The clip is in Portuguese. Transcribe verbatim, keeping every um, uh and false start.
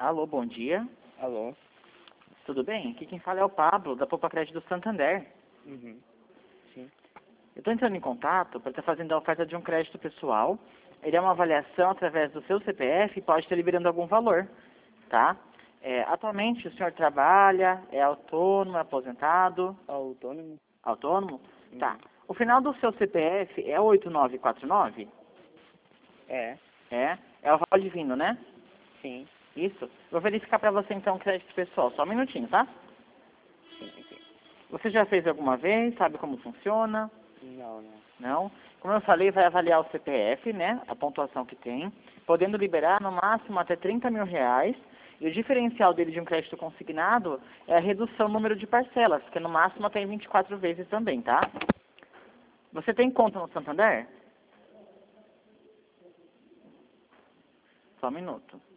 Alô, bom dia. Alô? Tudo bem? Aqui quem fala é o Pablo, da Poupa Crédito do Santander. Uhum. Sim. Eu estou entrando em contato para estar fazendo a oferta de um crédito pessoal. Ele é uma avaliação através do seu C P F e pode estar liberando algum valor, tá? É, atualmente o senhor trabalha, é autônomo, é aposentado? Autônomo? Autônomo? Uhum. Tá. O final do seu C P F é oito nove quatro nove? É. É. É o Raul Divino, né? Sim. Isso. Vou verificar para você então o crédito pessoal. Só um minutinho, tá? Sim, sim. Você já fez alguma vez? Sabe como funciona? Não, não. Não? Como eu falei, vai avaliar o C P F, né? A pontuação que tem, podendo liberar no máximo até trinta mil reais. E o diferencial dele de um crédito consignado é a redução do número de parcelas, que no máximo até vinte e quatro vezes também, tá? Você tem conta no Santander? Só um minuto.